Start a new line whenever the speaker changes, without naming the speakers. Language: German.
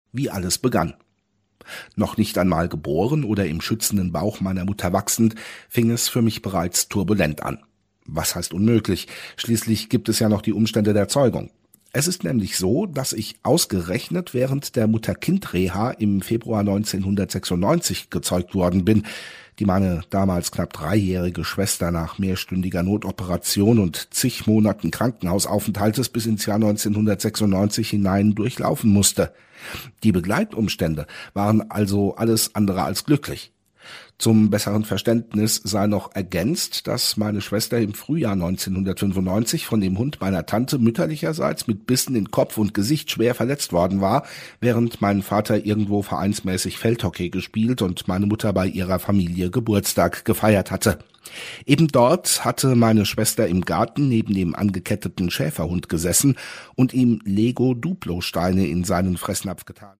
wie alles begann. Noch nicht einmal geboren oder im schützenden Bauch meiner Mutter wachsend, fing es für mich bereits turbulent an. Was heißt unmöglich? Schließlich gibt es ja noch die Umstände der Zeugung. Es ist nämlich so, dass ich ausgerechnet während der Mutter-Kind-Reha im Februar 1996 gezeugt worden bin, die meine damals knapp 3-jährige Schwester nach mehrstündiger Notoperation und zig Monaten Krankenhausaufenthaltes bis ins Jahr 1996 hinein durchlaufen musste. Die Begleitumstände waren also alles andere als glücklich. Zum besseren Verständnis sei noch ergänzt, dass meine Schwester im Frühjahr 1995 von dem Hund meiner Tante mütterlicherseits mit Bissen in Kopf und Gesicht schwer verletzt worden war, während mein Vater irgendwo vereinsmäßig Feldhockey gespielt und meine Mutter bei ihrer Familie Geburtstag gefeiert hatte. Eben dort hatte meine Schwester im Garten neben dem angeketteten Schäferhund gesessen und ihm Lego-Duplo-Steine in seinen Fressnapf getan.